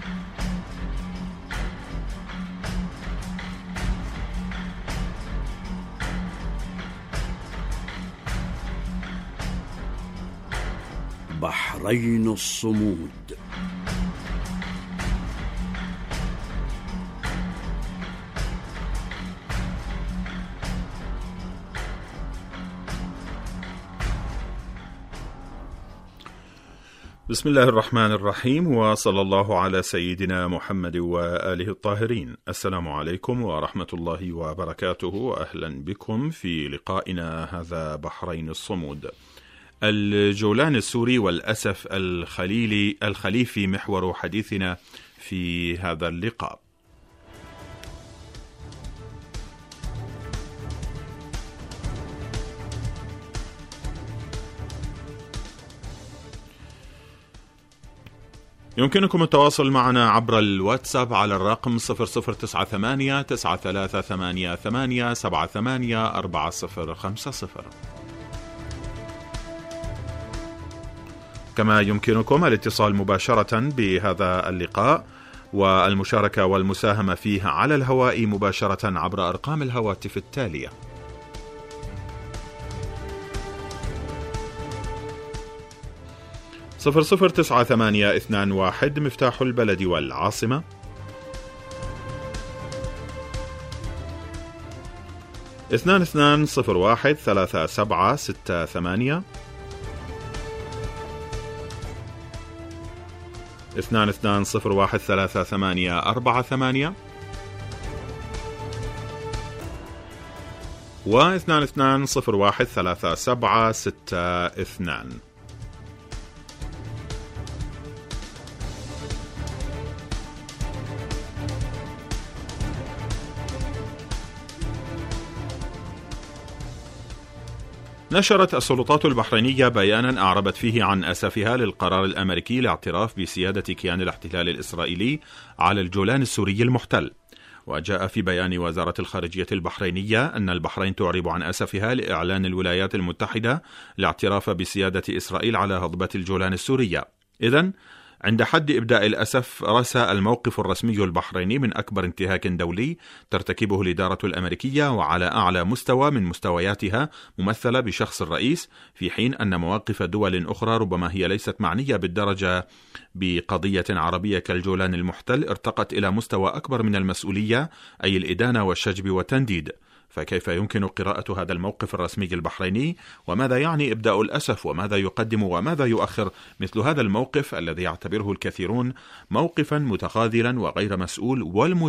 بحرين الصمود. بسم الله الرحمن الرحيم، وصلى الله على سيدنا محمد وآله الطاهرين. السلام عليكم ورحمة الله وبركاته، أهلا بكم في لقائنا هذا بحرين الصمود. الجولان السوري والأسف الخليفي محور حديثنا في هذا اللقاء. يمكنكم التواصل معنا عبر الواتساب على الرقم 0098-9388-784050. كما يمكنكم الاتصال مباشرة بهذا اللقاء والمشاركة والمساهمة فيه على الهواء مباشرة عبر أرقام الهواتف التالية: 009821 مفتاح البلد والعاصمة، 22013768، 22013848، و 22013762. نشرت السلطات البحرينية بيانا أعربت فيه عن أسفها للقرار الأمريكي لاعتراف بسيادة كيان الاحتلال الإسرائيلي على الجولان السوري المحتل. وجاء في بيان وزارة الخارجية البحرينية أن البحرين تعرب عن أسفها لإعلان الولايات المتحدة الاعتراف بسيادة إسرائيل على هضبة الجولان السورية. إذن عند حد إبداء الأسف رسى الموقف الرسمي البحريني من أكبر انتهاك دولي ترتكبه الإدارة الأمريكية وعلى أعلى مستوى من مستوياتها ممثلة بشخص الرئيس، في حين أن مواقف دول أخرى ربما هي ليست معنية بالدرجة بقضية عربية كالجولان المحتل ارتقت إلى مستوى أكبر من المسؤولية، أي الإدانة والشجب والتنديد. فكيف يمكن قراءة هذا الموقف الرسمي البحريني؟ وماذا يعني إبداء الأسف؟ وماذا يقدم وماذا يؤخر مثل هذا الموقف الذي يعتبره الكثيرون موقفا متخاذلا وغير مسؤول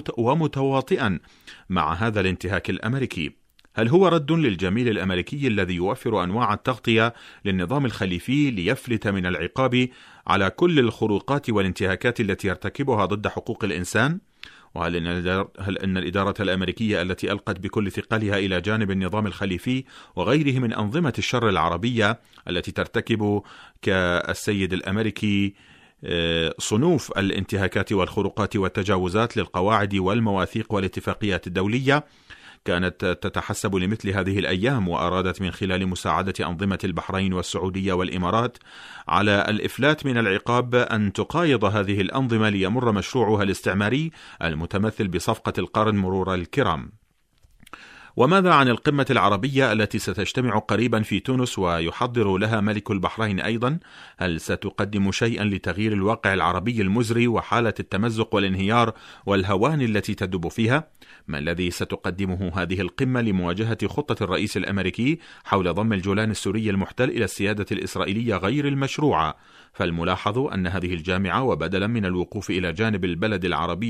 ومتواطئا مع هذا الانتهاك الأمريكي؟ هل هو رد للجميل الأمريكي الذي يوفر أنواع التغطية للنظام الخليفي ليفلت من العقاب على كل الخروقات والانتهاكات التي يرتكبها ضد حقوق الإنسان؟ وهل إن الإدارة الأمريكية التي ألقت بكل ثقلها إلى جانب النظام الخليفي وغيره من أنظمة الشر العربية التي ترتكب كالسيد الأمريكي صنوف الانتهاكات والخروقات والتجاوزات للقواعد والمواثيق والاتفاقيات الدولية، كانت تتحسب لمثل هذه الأيام وأرادت من خلال مساعدة أنظمة البحرين والسعودية والإمارات على الإفلات من العقاب أن تقايض هذه الأنظمة ليمر مشروعها الاستعماري المتمثل بصفقة القرن مرور الكرام. وماذا عن القمة العربية التي ستجتمع قريبا في تونس ويحضر لها ملك البحرين أيضا؟ هل ستقدم شيئا لتغيير الواقع العربي المزري وحالة التمزق والانهيار والهوان التي تدب فيها؟ ما الذي ستقدمه هذه القمة لمواجهة خطة الرئيس الأمريكي حول ضم الجولان السوري المحتل إلى السيادة الإسرائيلية غير المشروعة؟ فالملاحظ أن هذه الجامعة وبدلا من الوقوف إلى جانب بلد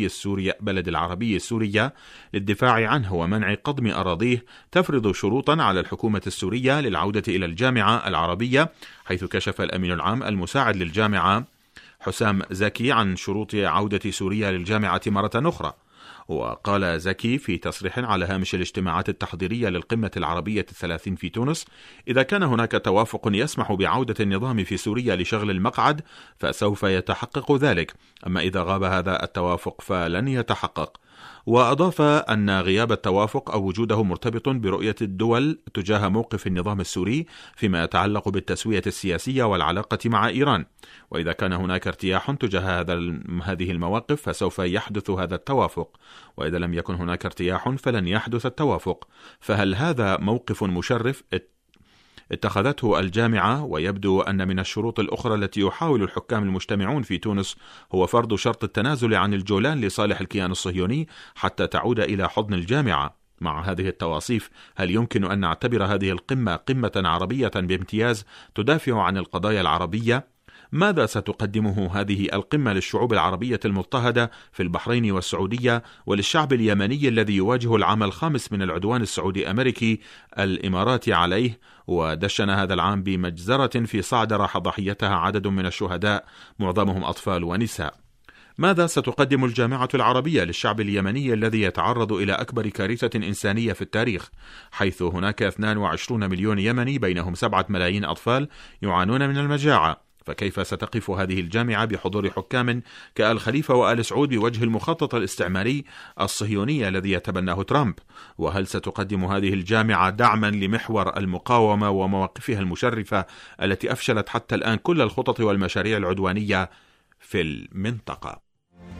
العربي السورية للدفاع عنه ومنع قضم أراضيه، تفرض شروطا على الحكومة السورية للعودة إلى الجامعة العربية، حيث كشف الأمين العام المساعد للجامعة حسام زكي عن شروط عودة سوريا للجامعة مرة أخرى. وقال زكي في تصريح على هامش الاجتماعات التحضيرية للقمة العربية 30 في تونس: إذا كان هناك توافق يسمح بعودة النظام في سوريا لشغل المقعد فسوف يتحقق ذلك، أما إذا غاب هذا التوافق فلن يتحقق. وأضاف أن غياب التوافق أو وجوده مرتبط برؤية الدول تجاه موقف النظام السوري فيما يتعلق بالتسوية السياسية والعلاقة مع إيران، وإذا كان هناك ارتياح تجاه هذه المواقف فسوف يحدث هذا التوافق، وإذا لم يكن هناك ارتياح فلن يحدث التوافق. فهل هذا موقف مشرف اتخذته الجامعة؟ ويبدو أن من الشروط الأخرى التي يحاول الحكام المجتمعون في تونس هو فرض شرط التنازل عن الجولان لصالح الكيان الصهيوني حتى تعود إلى حضن الجامعة. مع هذه التواصيف، هل يمكن أن نعتبر هذه القمة قمة عربية بامتياز تدافع عن القضايا العربية؟ ماذا ستقدمه هذه القمة للشعوب العربية المضطهدة في البحرين والسعودية وللشعب اليمني الذي يواجه العام الخامس من العدوان السعودي أمريكي الإماراتي عليه، ودشن هذا العام بمجزرة في صعد راح ضحيتها عدد من الشهداء معظمهم أطفال ونساء؟ ماذا ستقدم الجامعة العربية للشعب اليمني الذي يتعرض إلى أكبر كارثة إنسانية في التاريخ، حيث هناك 22 مليون يمني بينهم 7 ملايين أطفال يعانون من المجاعة؟ فكيف ستقف هذه الجامعة بحضور حكام كآل خليفة وآل سعود بوجه المخطط الاستعماري الصهيوني الذي يتبناه ترامب؟ وهل ستقدم هذه الجامعة دعما لمحور المقاومة ومواقفها المشرفة التي أفشلت حتى الآن كل الخطط والمشاريع العدوانية في المنطقة؟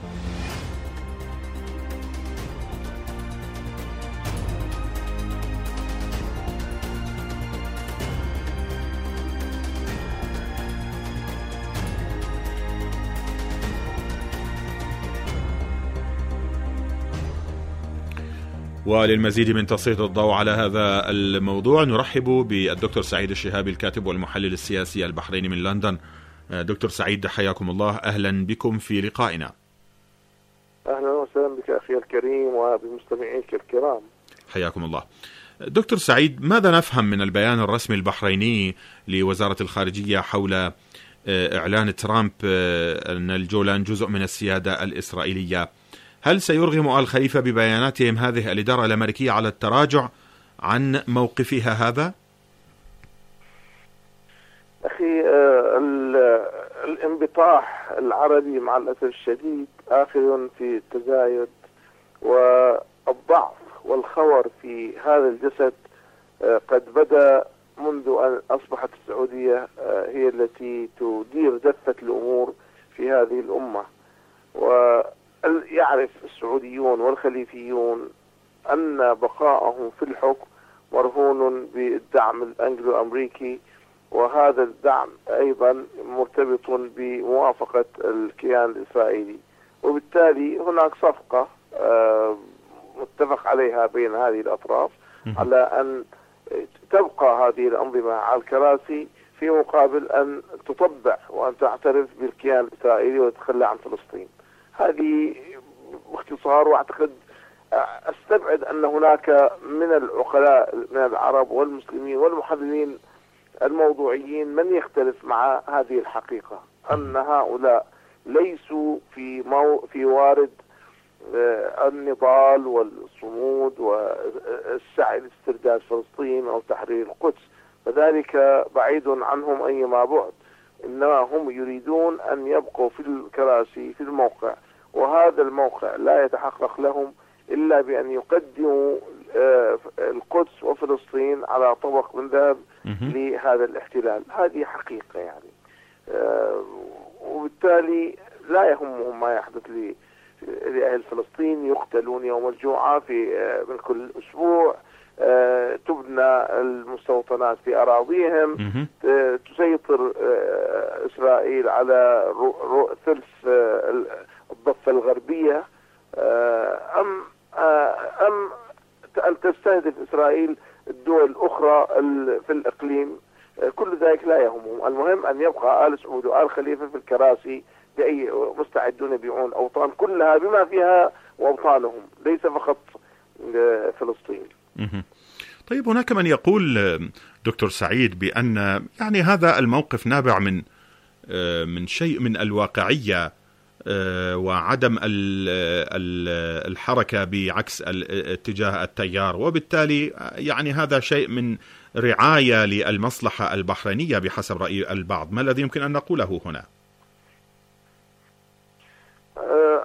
وللمزيد من تسليط الضوء على هذا الموضوع نرحب بالدكتور سعيد الشهابي الكاتب والمحلل السياسي البحريني من لندن. دكتور سعيد، حياكم الله، أهلا بكم في لقائنا. أهلا وسهلا بك أخي الكريم وبمستمعيك الكرام. حياكم الله. دكتور سعيد، ماذا نفهم من البيان الرسمي البحريني لوزارة الخارجية حول إعلان ترامب أن الجولان جزء من السيادة الإسرائيلية؟ هل سيرغم آل خليفة ببياناتهم هذه الإدارة الأمريكية على التراجع عن موقفها هذا؟ أخي، الانبطاح العربي مع الأسف الشديد آخر في التزايد، والضعف والخور في هذا الجسد قد بدأ منذ أن أصبحت السعودية هي التي تدير دفة الأمور في هذه الأمة. ويعرف السعوديون والخليفيون أن بقاءهم في الحكم مرهون بالدعم الأنجلو أمريكي، وهذا الدعم أيضا مرتبط بموافقة الكيان الإسرائيلي، وبالتالي هناك صفقة متفق عليها بين هذه الأطراف على أن تبقى هذه الأنظمة على الكراسي في مقابل أن تطبع وأن تعترف بالكيان الإسرائيلي وتتخلى عن فلسطين. هذه باختصار، واعتقد استبعد ان هناك من العقلاء من العرب والمسلمين والمحللين الموضوعيين من يختلف مع هذه الحقيقة، ان هؤلاء ليسوا في وارد النضال والصمود والسعي لاسترداد فلسطين او تحرير القدس، فذلك بعيد عنهم ايما بعد، انما هم يريدون ان يبقوا في الكراسي في الموقع، وهذا الموقع لا يتحقق لهم إلا بأن يقدموا القدس وفلسطين على طبق من ذهب لهذا الاحتلال. هذه حقيقة يعني، وبالتالي لا يهمهم ما يحدث لأهل فلسطين. يقتلون يوم الجمعة من كل أسبوع، تبنى المستوطنات في أراضيهم، تسيطر إسرائيل على ثلث الضفة الغربية، أم أن تستهدف إسرائيل الدول الأخرى في الإقليم. كل ذلك لا يهمهم، المهم أن يبقى آل سعود وآل خليفة في الكراسي بأي مستعدون يبيعون أوطان كلها بما فيها وأوطانهم، ليس فقط فلسطين. طيب، هناك من يقول دكتور سعيد بأن يعني هذا الموقف نابع من شيء من الواقعية وعدم الحركة بعكس اتجاه التيار، وبالتالي يعني هذا شيء من رعاية للمصلحة البحرينية بحسب رأي البعض. ما الذي يمكن أن نقوله هنا؟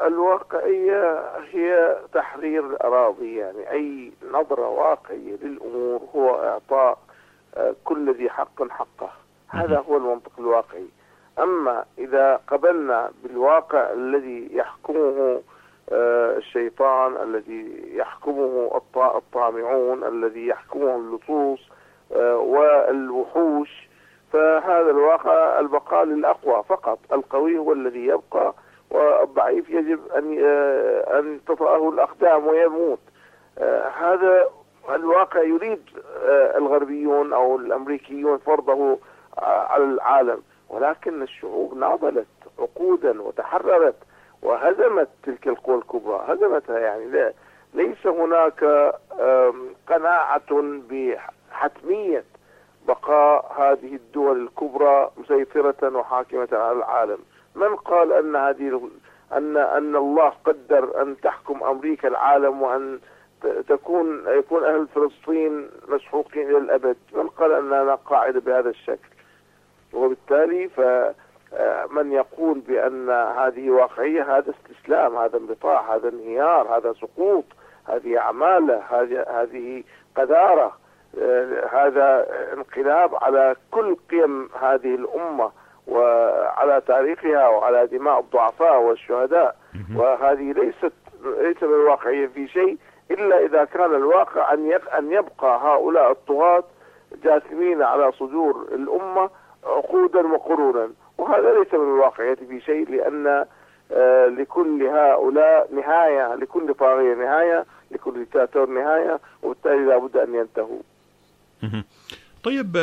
الواقعية هي تحرير الأراضي، يعني أي نظرة واقعية للأمور هو إعطاء كل ذي حق حقه، هذا هو المنطق الواقعي. أما إذا قبلنا بالواقع الذي يحكمه الشيطان، الذي يحكمه الطامعون، الذي يحكمه اللصوص والوحوش، فهذا الواقع البقاء للأقوى فقط، القوي هو الذي يبقى والضعيف يجب أن تطأه الأقدام ويموت. هذا الواقع يريد الغربيون أو الأمريكيون فرضه على العالم، ولكن الشعوب ناضلت عقودا وتحررت وهزمت تلك القوى الكبرى، هزمتها. يعني ليس هناك قناعة بحتمية بقاء هذه الدول الكبرى مسيطرة وحاكمة على العالم. من قال أن الله قدر أن تحكم أمريكا العالم وأن يكون أهل فلسطين مسحوقين إلى الأبد؟ من قال أننا قاعدة بهذا الشكل؟ وبالتالي فمن يقول بأن هذه واقعية هذا استسلام، هذا انبطاح، هذا انهيار، هذا سقوط، هذه عمالة، هذه قذارة، هذا انقلاب على كل قيم هذه الأمة وعلى تاريخها وعلى دماء الضعفاء والشهداء. وهذه ليس من الواقعية في شيء، إلا إذا كان الواقع أن يبقى هؤلاء الطغاة جاثمين على صدور الأمة عقودا وقرونا، وهذا ليس من الواقعية في شيء، لأن لكل هؤلاء نهاية، لكل طاغية نهاية، لكل ديكتاتور نهاية، وبالتالي لا بد أن ينتهوا. طيب،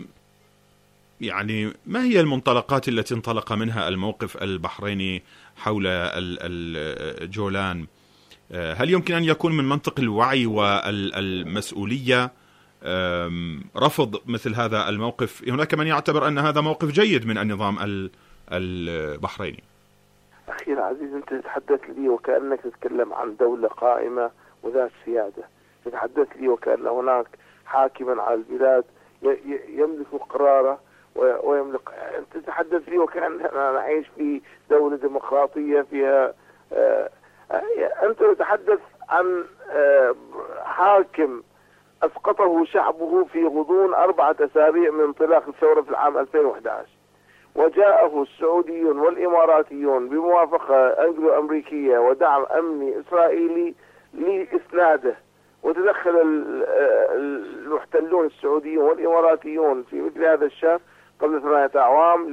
يعني ما هي المنطلقات التي انطلق منها الموقف البحريني حول الجولان؟ هل يمكن أن يكون من منطق الوعي والمسؤولية رفض مثل هذا الموقف؟ هناك من يعتبر أن هذا موقف جيد من النظام البحريني. أخي العزيز، أنت تتحدث لي وكأنك تتكلم عن دولة قائمة وذات سيادة، تتحدث لي وكأن هناك حاكما على البلاد يملك قراره ويملك. أنت تتحدث لي وكأننا نعيش في دولة ديمقراطية فيها أنت تتحدث عن حاكم أسقطه شعبه في غضون 4 أسابيع من انطلاق الثورة في العام 2011، وجاءه السعوديون والإماراتيون بموافقة أنجلو أمريكية ودعم أمني إسرائيلي لإسناده، وتدخل المحتلون السعوديون والإماراتيون في مثل هذا الشأن قبل 8 أعوام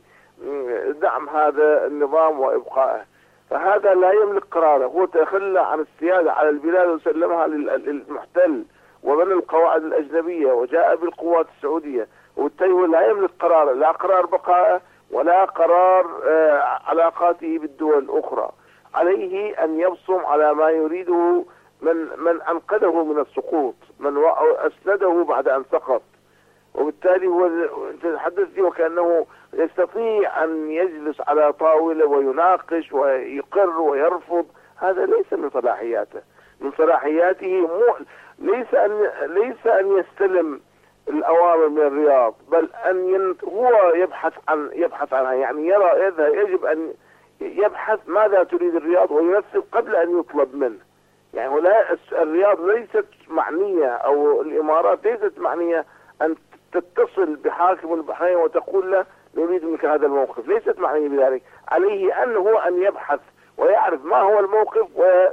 لدعم هذا النظام وإبقائه. فهذا لا يملك قراره، هو تخلى عن السيادة على البلاد وسلمها للمحتل وبنى القواعد الأجنبية وجاء بالقوات السعودية، وبالتالي هو لا يملك قراره، لا قرار بقائه ولا قرار علاقاته بالدول الأخرى. عليه أن يبصم على ما يريده من أنقذه من السقوط، من أسنده بعد أن سقط. وبالتالي هو تتحدث فيه وكأنه يستطيع أن يجلس على طاولة ويناقش ويقر ويرفض، هذا ليس من صلاحياته. من صلاحياته ليس أن يستلم الأوامر من الرياض، بل أن هو يبحث عنها. يعني يجب أن يبحث ماذا تريد الرياض وينفذ قبل أن يطلب منه. يعني الرياض ليست معنية أو الإمارات ليست معنية أن تتصل بحاكم البحرين وتقول له نريد منك هذا الموقف، ليست معنية بذلك. عليه أن يبحث ويعرف ما هو الموقف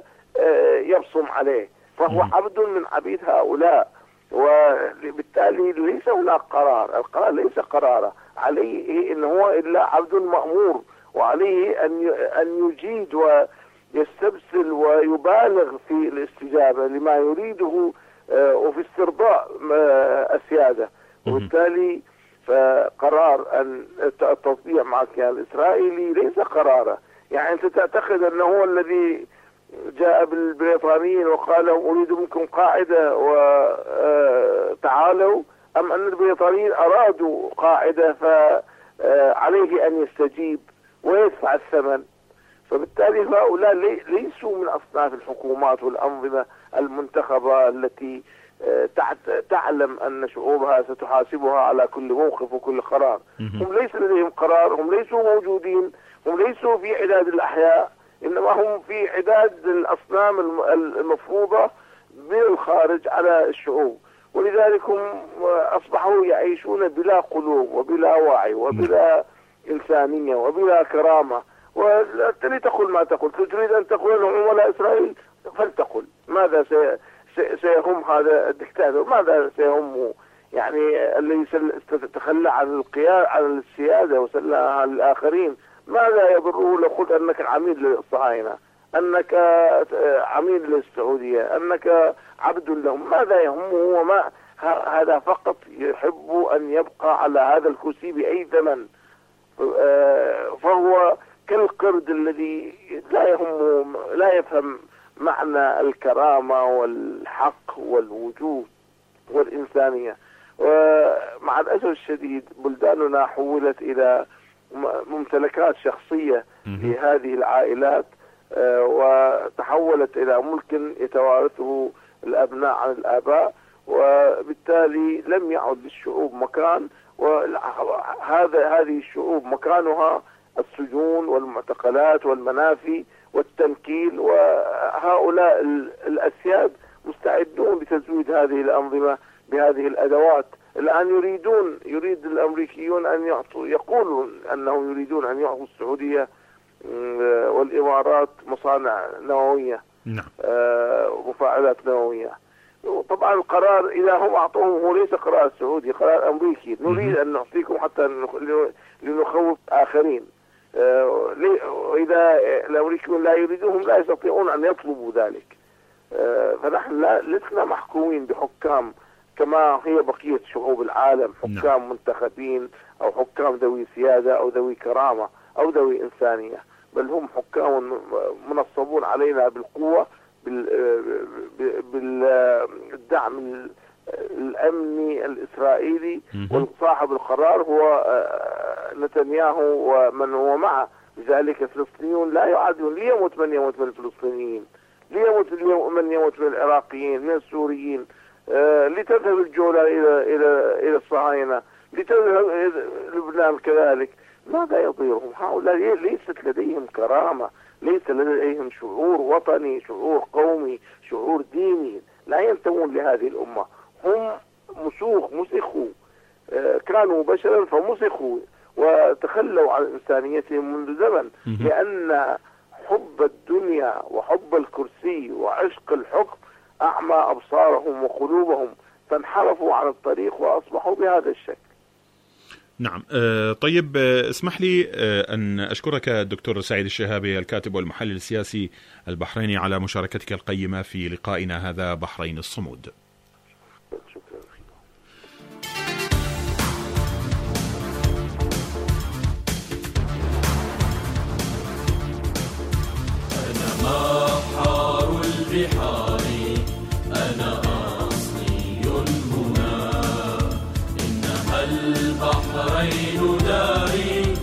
ويبصم عليه، فهو عبد من عبيد هؤلاء، وبالتالي ليس هناك قرار. القرار ليس قراره، عليه إن هو إلا عبد مأمور، وعليه أن يجيد ويستبسل ويبالغ في الاستجابة لما يريده وفي استرضاء السيادة. وبالتالي فقرار أن التطبيع مع الكيان الإسرائيلي ليس قراره. يعني أنت تعتقد أنه هو الذي جاء بالبريطانيين وقال لهم أريد منكم قاعدة وتعالوا، أم أن البريطانيين أرادوا قاعدة فعليه أن يستجيب ويدفع الثمن؟ فبالتالي هؤلاء ليسوا من أصناف الحكومات والأنظمة المنتخبة التي تعلم أن شعوبها ستحاسبها على كل موقف وكل قرار. هم ليس لديهم قرار، هم ليسوا موجودين، هم ليسوا في عداد الأحياء، إنما هم في عداد الأصنام المفروضة من الخارج على الشعوب، ولذلك هم أصبحوا يعيشون بلا قلوب وبلا وعي وبلا إنسانية وبلا كرامة. ولتقل ما تقول، تريد أن تقول لهم عملاء إسرائيل فلتقل ماذا سيهم هذا الدكتاتور، ماذا سيهمه يعني الذي تخلى عن السيادة وسلها للآخرين، ماذا يضره لو قلت أنك عميد للصهاينة، أنك عميد للسعودية، أنك عبد لهم، ماذا يهمه؟ وما هذا فقط يحب أن يبقى على هذا الكرسي بأي ثمن. فهو كالقرد الذي لا يهمه، لا يفهم معنى الكرامة والحق والوجود والإنسانية. ومع الأسف الشديد بلداننا حولت إلى ممتلكات شخصية لهذه العائلات، وتحولت إلى ملك يتوارثه الأبناء عن الآباء، وبالتالي لم يعد للشعوب مكان، هذه الشعوب مكانها السجون والمعتقلات والمنافي والتنكيل، وهؤلاء الأسياد مستعدون لتزويد هذه الأنظمة بهذه الأدوات. الآن يريد الأمريكيون أن يقولوا أنهم يريدون أن يعطوا السعودية والإمارات مصانع نووية، مفاعلات نووية. طبعا القرار إذا هم أعطوهم هو ليس قرار سعودي، قرار أمريكي، نريد أن نعطيكم حتى لنخوف آخرين. وإذا الأمريكيون لا يريدوهم لا يستطيعون أن يطلبوا ذلك. فنحن لسنا محكومين بحكام كما هي بقية شعوب العالم، حكام منتخبين أو حكام ذوي سيادة أو ذوي كرامة أو ذوي إنسانية، بل هم حكام منصبون علينا بالقوة، بالدعم الأمني الإسرائيلي، وصاحب القرار هو نتنياهو ومن هو معه. لذلك الفلسطينيون لا يعادون، ليموت من يموت من الفلسطينيين، ليموت من يموت من العراقيين، من السوريين، لتذهب الجولان إلى الصهاينة، لتذهب لبنان كذلك. ماذا يضيرهم؟ هؤلاء ليست لديهم كرامة، ليس لديهم شعور وطني، شعور قومي، شعور ديني، لا ينتمون لهذه الأمة. هم مسخوا، كانوا بشرا فمسخوا وتخلوا عن إنسانيتهم منذ زمن، لأن حب الدنيا وحب الكرسي وعشق الحكم أعمى أبصارهم وقلوبهم، فانحرفوا عن الطريق وأصبحوا بهذا الشكل. نعم. طيب، اسمح لي أن أشكرك الدكتور سعيد الشهابي، الكاتب والمحلل السياسي البحريني، على مشاركتك القيمة في لقائنا هذا بحرين الصمود. أنا بحر البحار، أنا أصلي هنا، إنها البحرين داري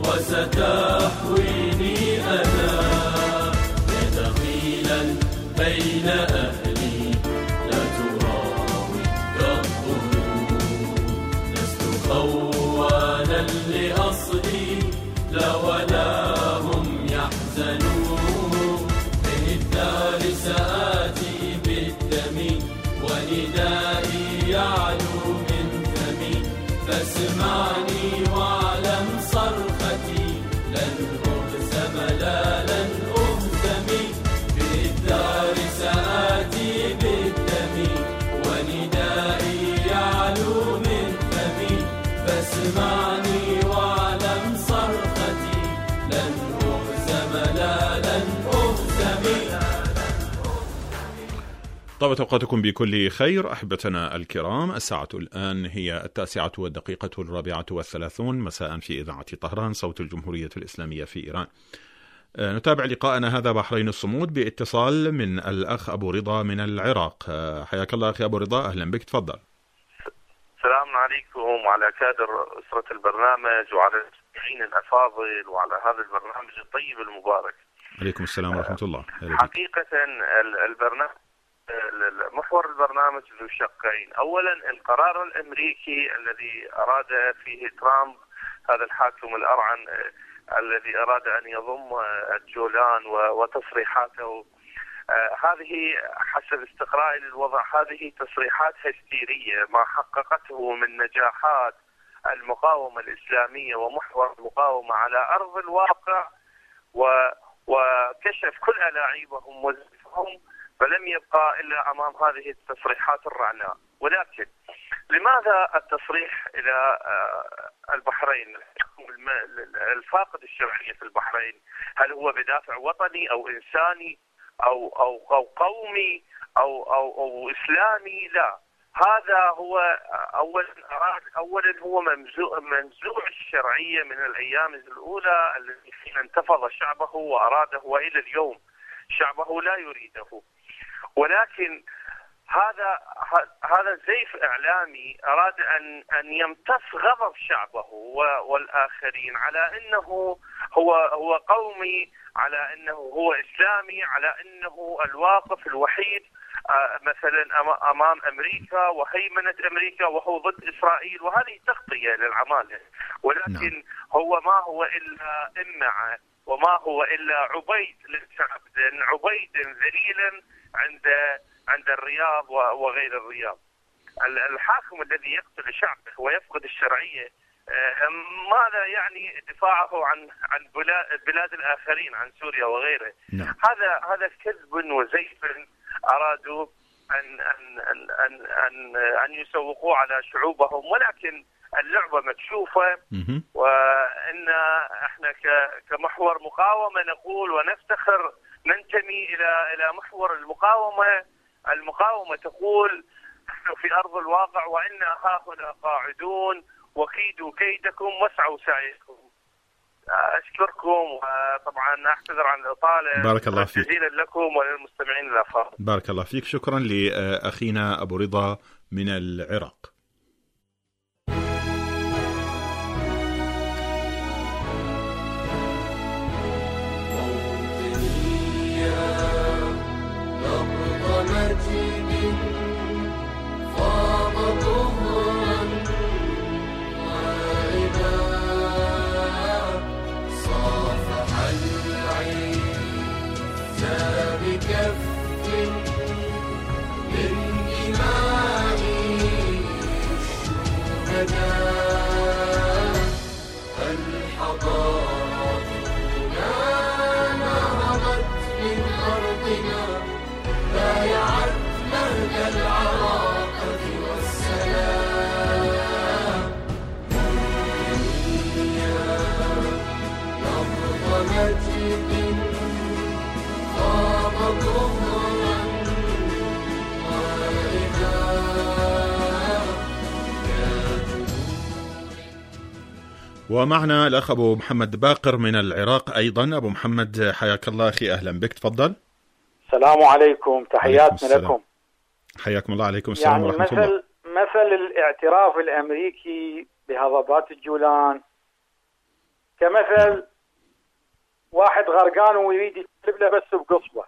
وستحويني أنا، يا دخيلا بين أهلي لا تراوي كالظنون، لست خوانا لأصلي لا ولا هم يحزنون، من الدار سآتي بالدم وندائي يعلو من فمي، فاسمعني واعلم صرختي لن أهزم لا لن أهزم، بالدار سآتي بالدم وندائي يعلو من فمي، فاسمعني واعلم صرختي لن أهزم لا لن أهزم. طابت أوقاتكم بكل خير أحبتنا الكرام. الساعة الآن هي 9:34 مساء في إذاعة طهران، صوت الجمهورية الإسلامية في إيران. نتابع لقاءنا هذا بحرين الصمود باتصال من الأخ أبو رضا من العراق. حياك الله أخي أبو رضا، أهلا بك، تفضل. السلام عليكم وعلى كادر أسرة البرنامج وعلى المستمعين الأفاضل وعلى هذا البرنامج الطيب المبارك. عليكم السلام ورحمة الله. حقيقة البرنامج، محور البرنامج ذو شقين. أولا القرار الأمريكي الذي أراد فيه ترامب هذا الحاكم الأرعن الذي أراد أن يضم الجولان وتصريحاته هذه حسب استقرائي للوضع هذه تصريحات هستيرية. ما حققته من نجاحات المقاومة الإسلامية ومحور المقاومة على أرض الواقع وكشف كل ألاعيبهم وزفهم، فلم يبقى إلا أمام هذه التصريحات الرعناء. ولكن لماذا التصريح إلى البحرين الفاقد الشرعية في البحرين؟ هل هو بدافع وطني أو إنساني أو قومي أو إسلامي؟ لا، هذا هو أولا هو منزوع الشرعية من الأيام الأولى التي حين انتفض شعبه وأراده، وإلى اليوم شعبه لا يريده. ولكن هذا زيف إعلامي أراد أن يمتص غضب شعبه والآخرين على أنه هو قومي، على أنه هو إسلامي، على أنه الواقف الوحيد مثلا أمام أمريكا وهيمنة أمريكا وهو ضد إسرائيل، وهذه تغطية للعمالة. ولكن هو ما هو إلا إمعة وما هو إلا عبيد للشعب، عبيد ذليلا عند الرياض وغير الرياض. الحاكم الذي يقتل شعبه ويفقد الشرعية ماذا يعني دفاعه عن بلاد الآخرين، عن سوريا وغيره؟ هذا كذب وزيف أرادوا أن يسوقوه على شعوبهم، ولكن اللعبة مكشوفة. وإن احنا كمحور مقاومة نقول ونفتخر ننتمي إلى محور المقاومة تقول نحن في أرض الواقع وإنا هاهنا قاعدون وكيدوا كيدكم واسعوا سعيكم. أشكركم، وطبعا أعتذر عن الإطالة. بارك الله فيك. جزيلا لكم وللمستمعين الأفاضل. بارك الله فيك. شكرا لأخينا أبو رضا من العراق. ومعنا الأخ أبو محمد باقر من العراق أيضا. أبو محمد حياك الله أخي، أهلا بك، تفضل. السلام عليكم، تحياتنا لكم. حياكم الله. عليكم السلام يعني ورحمة الله. مثل الاعتراف الأمريكي بهضبات الجولان كمثل واحد غرقان ويريد يقلب له بس بقصبة.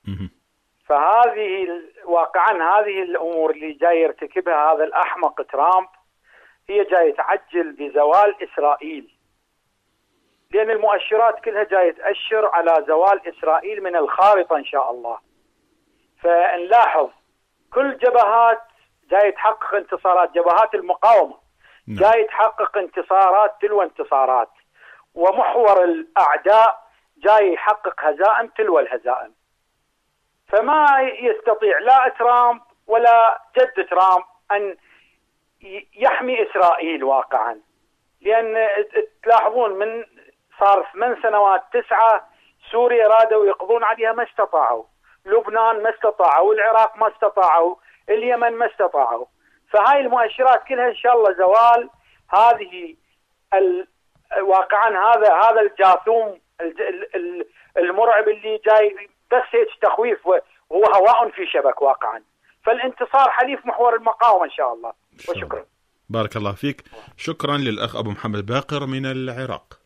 فهذه واقعا هذه الأمور اللي جاي يرتكبها هذا الأحمق ترامب هي جاي تعجل بزوال إسرائيل، لأن المؤشرات كلها جاي تأشر على زوال إسرائيل من الخارطة إن شاء الله. فنلاحظ كل جبهات جاي تحقق انتصارات، جبهات المقاومة جاي تحقق انتصارات تلو انتصارات، ومحور الأعداء جاي يحقق هزائم تلو الهزائم. فما يستطيع لا ترامب ولا جد ترامب أن يحمي إسرائيل واقعا، لأن تلاحظون من صار 8 سنوات 9 سوريا رادوا يقضون عليها ما استطاعوا، لبنان ما استطاعوا، العراق ما استطاعوا، اليمن ما استطاعوا. فهاي المؤشرات كلها إن شاء الله زوال هذه واقعا هذا الجاثوم المرعب اللي جاي بس هيك تخويف وهو هواء في شبك واقعا. فالانتصار حليف محور المقاومة إن شاء الله. وشكرا. بارك الله فيك. شكرا للأخ أبو محمد باقر من العراق.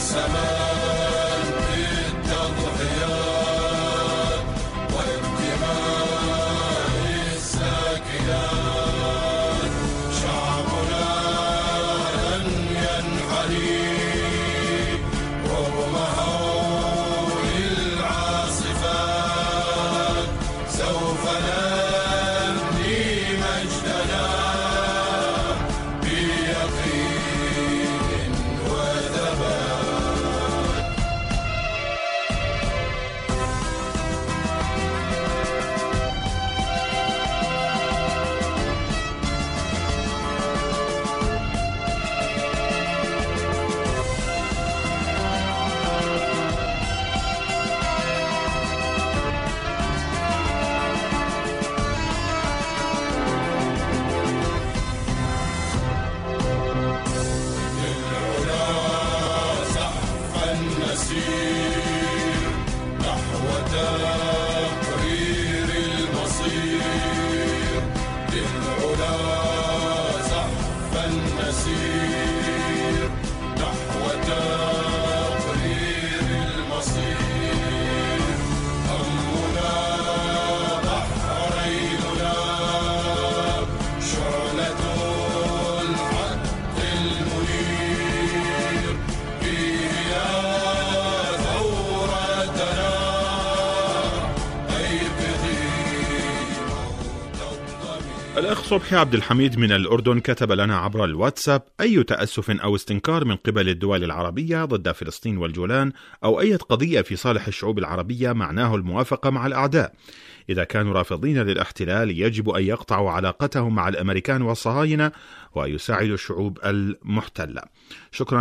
الأخ صبحي عبد الحميد من الأردن كتب لنا عبر الواتساب: أي تأسف أو استنكار من قبل الدول العربية ضد فلسطين والجولان أو أي قضية في صالح الشعوب العربية معناه الموافقة مع الأعداء. إذا كانوا رافضين للاحتلال يجب أن يقطعوا علاقتهم مع الأمريكان والصهاينة ويساعدوا الشعوب المحتلة. شكرا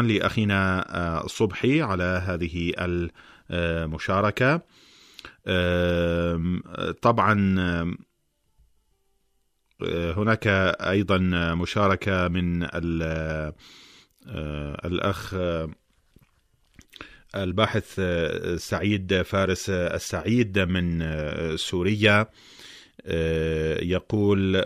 لأخينا صبحي على هذه المشاركة. طبعا هناك أيضا مشاركة من الأخ الباحث سعيد فارس السعيد من سوريا، يقول: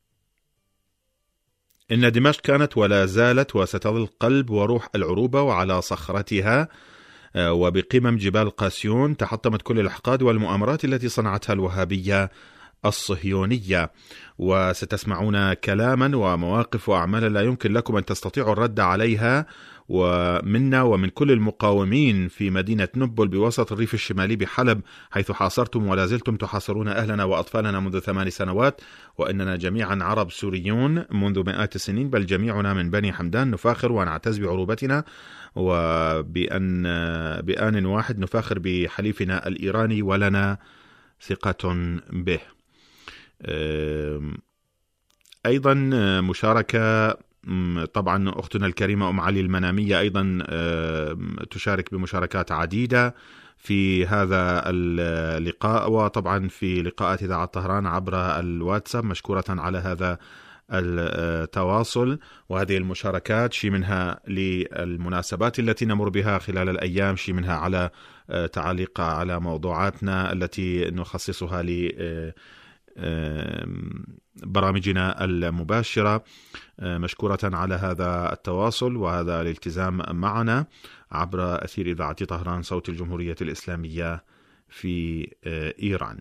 إن دمشق كانت ولا زالت وستظل قلب وروح العروبة، وعلى صخرتها وبقمم جبال قاسيون تحطمت كل الأحقاد والمؤامرات التي صنعتها الوهابية الصهيونية، وستسمعون كلاما ومواقف وأعمالا لا يمكن لكم أن تستطيعوا الرد عليها، ومنا ومن كل المقاومين في مدينة نبل بوسط الريف الشمالي بحلب، حيث حاصرتم ولا زلتم تحاصرون أهلنا وأطفالنا منذ 8 سنوات، وإننا جميعا عرب سوريون منذ مئات السنين، بل جميعنا من بني حمدان، نفاخر ونعتز بعروبتنا، وبآن واحد نفاخر بحليفنا الإيراني ولنا ثقة به. أيضا مشاركة، طبعا أختنا الكريمة علي المنامية أيضا تشارك بمشاركات عديدة في هذا اللقاء، وطبعا في لقاءات إذاعة طهران عبر الواتساب. مشكورة على هذا التواصل وهذه المشاركات، شيء منها للمناسبات التي نمر بها خلال الأيام، شيء منها على تعليق على موضوعاتنا التي نخصصها برامجنا المباشرة. مشكورة على هذا التواصل وهذا الالتزام معنا عبر أثير إذاعة طهران صوت الجمهورية الإسلامية في إيران.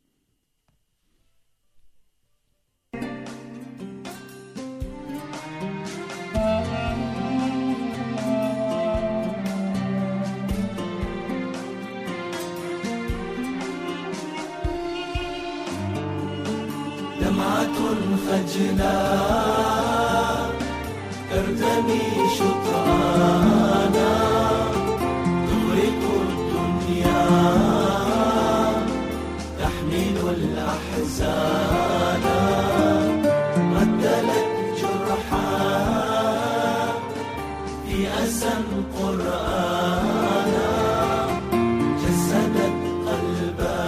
دمعة خجلة ترتمي شطرانا تغرق الدنيا تحمل الأحزان ردلت جرحا في أسى قرآنا جسدت قلبا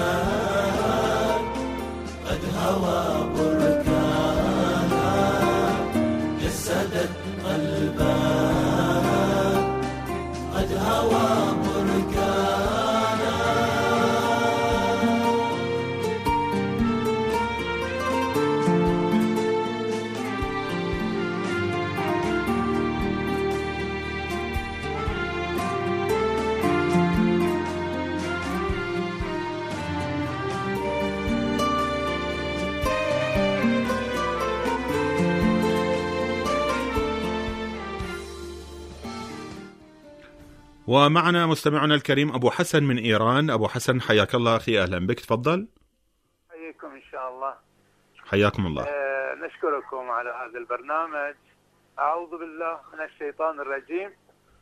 قد هوى بركانا جسدت قلبا قد هوى بركانا ومعنا مستمعنا الكريم أبو حسن من إيران. أبو حسن حياك الله أخي، أهلا بك، تفضل. حياكم إن شاء الله. حياكم الله. نشكركم على هذا البرنامج. أعوذ بالله من الشيطان الرجيم.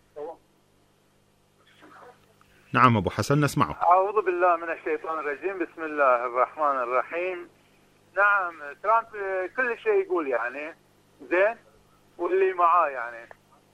نعم أبو حسن نسمعك. أعوذ بالله من الشيطان الرجيم، بسم الله الرحمن الرحيم. نعم ترامب كل شيء يقول يعني زين، واللي معاه يعني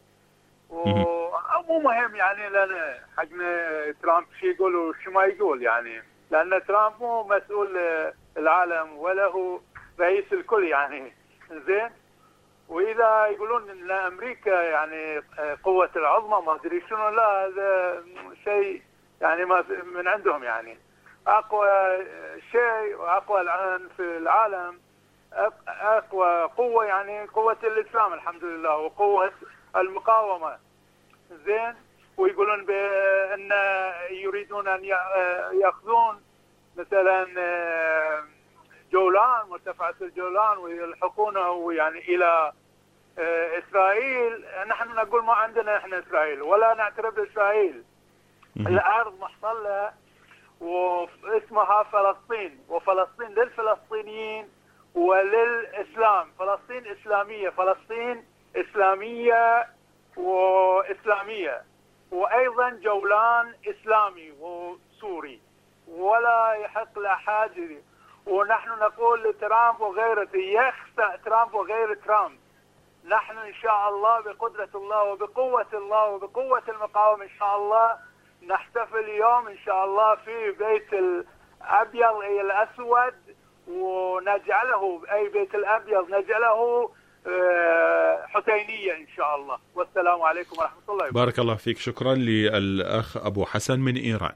مو مهم يعني لنا حقنا ترامب شو يقول وشو ما يقول يعني، لأن ترامب مو مسؤول العالم ولا هو رئيس الكل يعني زين. وإذا يقولون إن أمريكا يعني قوة العظمى ما أدري شنو، لا هذا شيء يعني ما من عندهم يعني. أقوى شيء وأقوى الآن في العالم أقوى قوة يعني قوة الإسلام الحمد لله، وقوة المقاومة زين. ويقولون بأن يريدون أن يأخذون مثلا جولان، مرتفعات الجولان، ويلحقونه يعني إلى إسرائيل. نحن نقول ما عندنا إحنا إسرائيل ولا نعترف بإسرائيل. الأرض محصلة واسمها فلسطين، وفلسطين للفلسطينيين وللإسلام. فلسطين إسلامية، فلسطين إسلامية وإسلامية، وأيضا جولان إسلامي وسوري، ولا يحق لأحد. ونحن نقول لترامب وغيره يخسأ ترامب وغير ترامب. نحن إن شاء الله بقدرة الله وبقوة الله وبقوة المقاومة إن شاء الله نحتفل يوم إن شاء الله في بيت الأبيض أي الأسود، ونجعله أي بيت الأبيض نجعله حسينية إن شاء الله. والسلام عليكم ورحمة الله وبركاته. بارك الله فيك. شكرا للأخ أبو حسن من إيران.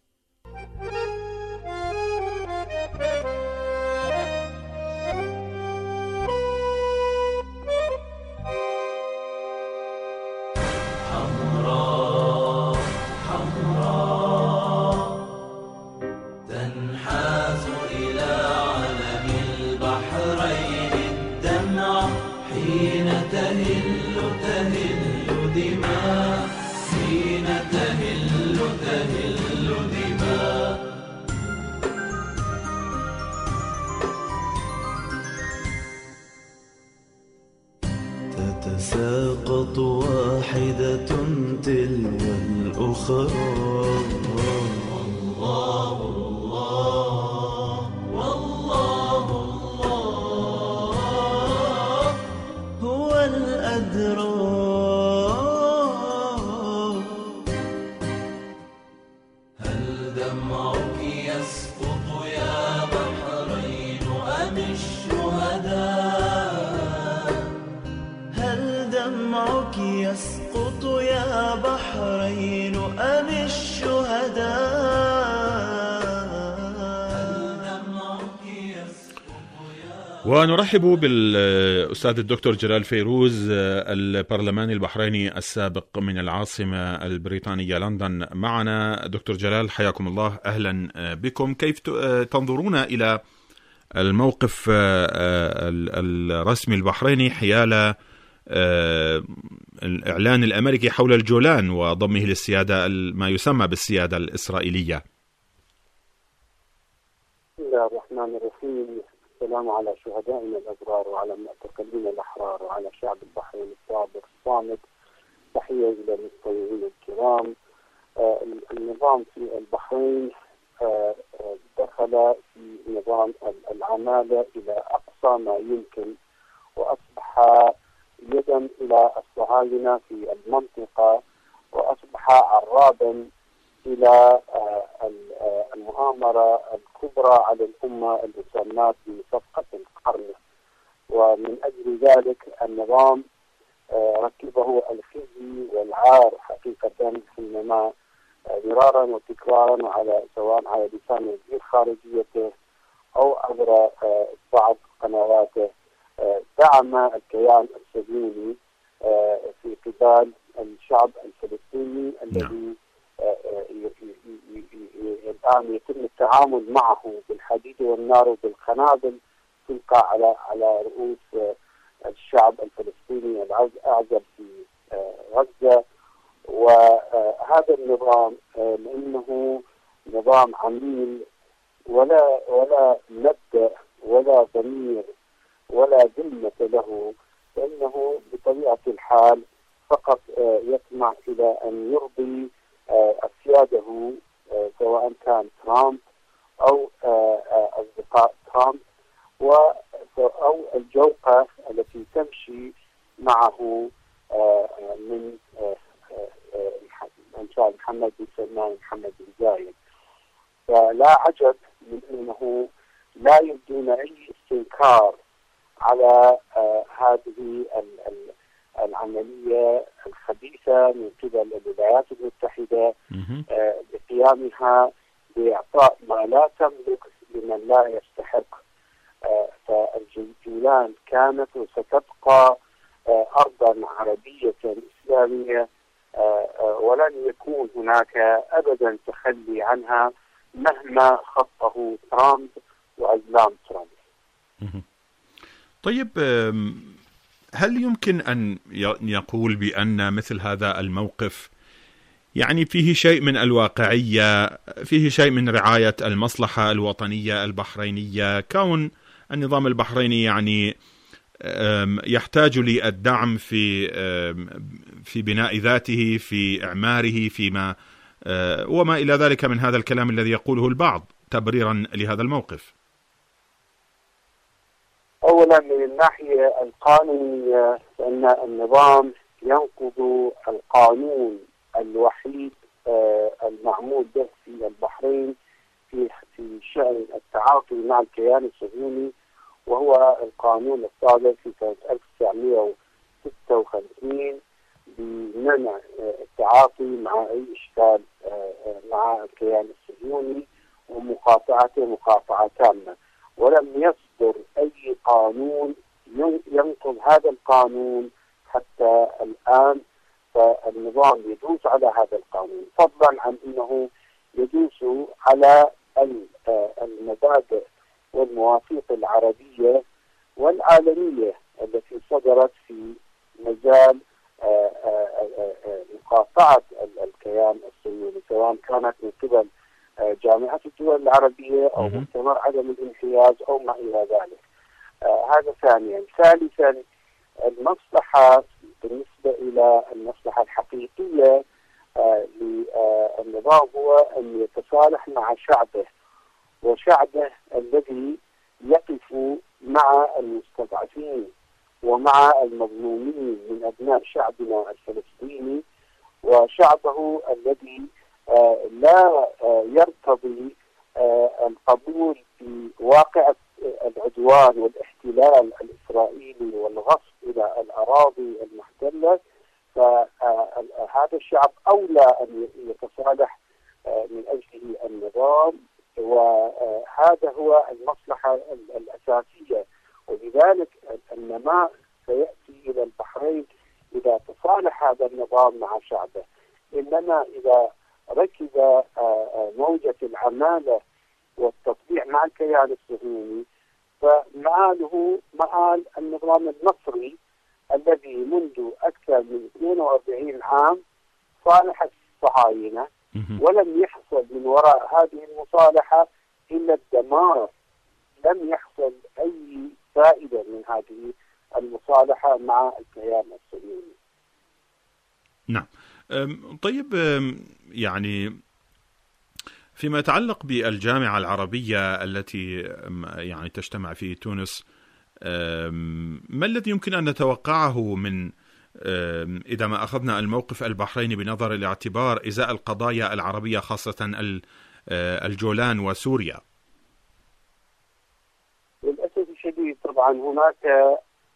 تنحاز إلى علم البحرين الدمع حين تهل دماء، حين تهل دماء. تتساقط واحدة تلو الأخرى. والله الله والله الله هو الأدرى. هل دمعك يسقط يا بحرين أم الشهداء؟ هل دمعك يسقط يا بحرين أم الشهداء؟ ونرحب بالأستاذ الدكتور جلال فيروز البرلماني البحريني السابق من العاصمة البريطانية لندن. معنا دكتور جلال، حياكم الله، أهلا بكم. كيف تنظرون إلى الموقف الرسمي البحريني حيال الإعلان الأمريكي حول الجولان وضمه للسيادة ما يسمى بالسيادة الإسرائيلية؟ بسم الله الرحمن الرحيم. السلام على شهدائنا الأبرار وعلى المعتقلين الأحرار وعلى شعب البحرين الصابر الصامت. تحية إلى المستمعين الكرام. النظام في البحرين دخل في نظام العمالة إلى أقصى ما يمكن، وأصبح يدا إلى الصهاينة في المنطقة، وأصبح عرابا إلى المؤامرة الكبرى على الأمة اللي سمات بصفقة القرن. ومن أجل ذلك النظام ركبه الخزي والعار حقيقة، حينما مرارا وتكرارا على سواء على لسان وزير خارجيته أو عبر بعض قنواته دعم الكيان الصهيوني في قبال الشعب الفلسطيني الذي الآن يتم التعامل معه بالحديد والنار وبالقنابل تلقى على رؤوس الشعب الفلسطيني الأعزب في غزة. وهذا النظام لأنه نظام عميل ولا مبدأ ولا ضمير ولا ذمة له، فإنه بطبيعة الحال فقط يطمع إلى أن يرضي أسياده، سواء كان ترامب أو أصدقاء ترامب أو الجوقة التي تمشي معه من أمثال محمد بن سلمان ومحمد بن زايد. فلا عجب من أنه لا يبدون أي استنكار على هذه العملية الخبيثة من قبل الولايات المتحدة بقيامها بإعطاء ما لا تملك لمن لا يستحق. فالجولان كانت وستبقى أرضا عربية إسلامية، ولن يكون هناك أبدا تخلي عنها مهما خطه ترامب وأزلام ترامب. طيب، هل يمكن أن يقول بأن مثل هذا الموقف يعني فيه شيء من الواقعية، فيه شيء من رعاية المصلحة الوطنية البحرينية، كون النظام البحريني يعني يحتاج للدعم في بناء ذاته، في إعماره، فيما وما إلى ذلك من هذا الكلام الذي يقوله البعض تبريرا لهذا الموقف؟ أولا من الناحية القانونية فإن النظام ينقض القانون الوحيد المعمول به في البحرين في شأن التعاطي مع الكيان الصهيوني، وهو القانون الصادر في سنة 1956 بمنع التعاطي مع أي إشكال مع الكيان الصهيوني ومقاطعته مقاطعة تامة. ولم يصدر أي قانون ينقض هذا القانون حتى الآن. فالنظام يدوس على هذا القانون، فضلا عن أنه يدوس على المبادئ والمواثيق العربية والعالمية التي صدرت في مجال مقاطعة الكيان الصهيوني، سواء كانت من قبل جامعة الدول العربية أو مؤتمر عدم الانحياز أو ما إلى ذلك. هذا ثانيا. ثالثا، المصلحة بالنسبة إلى المصلحة الحقيقية للنظام هو أن يتصالح مع شعبه، وشعبه الذي يقف مع المستضعفين ومع المظلومين من أبناء شعبنا الفلسطيني، وشعبه الذي لا يرتضي القبول بواقع العدوان والاحتلال الإسرائيلي والغصب إلى الأراضي المحتلة. فهذا الشعب أولى أن يتصالح من أجله النظام، وهذا هو المصلحة الأساسية. ولذلك النماء سيأتي إلى البحرين إذا تصالح هذا النظام مع شعبه. إنما إذا ركب موجة العمالة والتطبيع مع الكيان الصهيوني فمآله مآل النظام المصري الذي منذ أكثر من 42 عام صالح الصهاينة، ولم يحصل من وراء هذه المصالحة إلا الدمار. لم يحصل أي فائدة من هذه المصالحة مع الكيان الصهيوني. نعم. طيب، يعني فيما يتعلق بالجامعة العربية التي يعني تجتمع في تونس، ما الذي يمكن أن نتوقعه من إذا ما أخذنا الموقف البحريني بنظر الاعتبار إزاء القضايا العربية خاصة الجولان وسوريا؟ للأسف الشديد طبعا هناك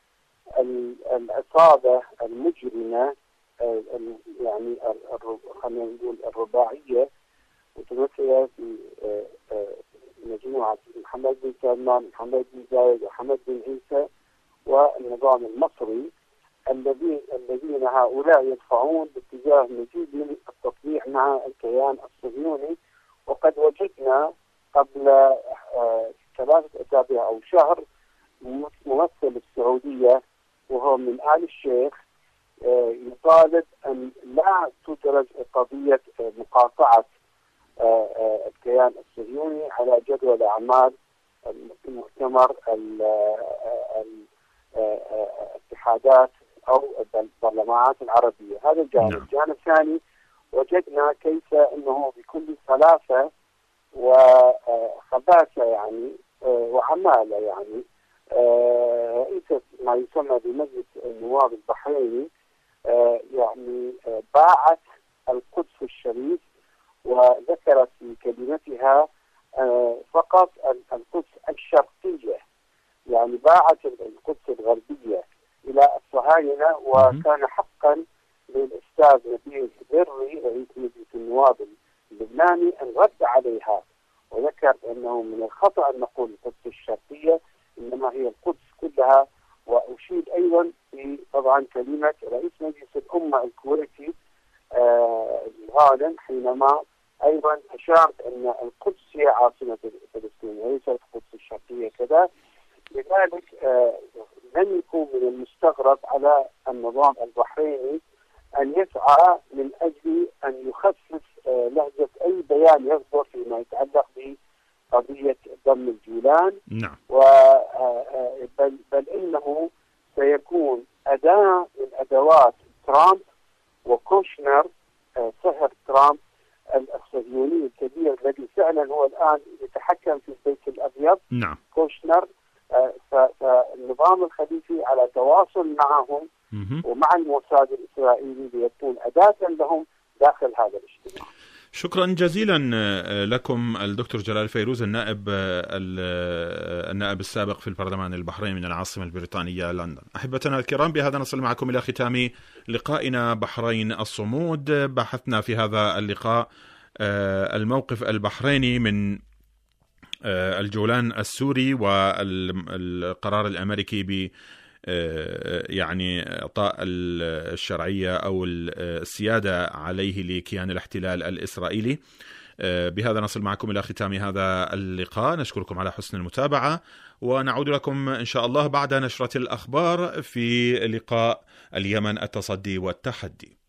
العصابة المجرمة يعني خلينا نقول الرباعية متمثلة في مجموعة محمد بن سلمان، محمد بن زايد، وحمد بن عيسى، والنظام المصري، الذين هؤلاء يدفعون باتجاه مزيد من التطبيع مع الكيان الصهيوني. وقد وجدنا قبل 3 أسابيع أو شهر ممثل السعودية وهو من آل الشيخ يطالب أن لا تدرج قضية مقاطعة الكيان الصهيوني على جدول أعمال مؤتمر الاتحادات أو البرلمانات العربية. هذا جانب. جانب ثاني، وجدنا كيف أنه بكل سلاسة وخباثة يعني وعمالة يعني رئيسة ما يسمى بمجلس النواب البحريني يعني باعت القدس الشريف، وذكرت في كلمتها فقط القدس الشرقية، يعني باعت القدس الغربية إلى الصهاينة. وكان حقا للأستاذ نبيل بري رئيس مجلس النواب اللبناني أن رد عليها، وذكر أنه من الخطأ أن نقول القدس الشرقية، إنما هي القدس كلها. وأشيد أيضا في طبعا كلمة رئيس مجلس الأمة الكويتي الغانم حينما أيضا أشار أن القدس هي عاصمة فلسطين وليست القدس الشرقية كذا. لذلك لن يكون من المستغرب على النظام البحريني أن يسعى من أجل أن يخفف لهجة أي بيان يصدر فيما يتعلق بقضية ضم الجولان. نعم. بل إنه سيكون أداة من أدوات ترامب وكوشنر، صهر ترامب الصهيوني الكبير الذي فعلا هو الآن يتحكم في البيت الأبيض. نعم. كوشنر. فالنظام الخليفي على تواصل معهم ومع الموساد الإسرائيلي ليكون أداة لهم داخل هذا الاجتماع. شكرا جزيلا لكم الدكتور جلال فيروز، النائب السابق في البرلمان البحريني من العاصمة البريطانية لندن. أحبتنا الكرام، بهذا نصل معكم إلى ختام لقائنا بحرين الصمود. بحثنا في هذا اللقاء الموقف البحريني من الجولان السوري والقرار الأمريكي ب يعني إعطاء الشرعية أو السيادة عليه لكيان الاحتلال الإسرائيلي. بهذا نصل معكم إلى ختام هذا اللقاء. نشكركم على حسن المتابعة، ونعود لكم إن شاء الله بعد نشرة الأخبار في لقاء اليمن التصدي والتحدي.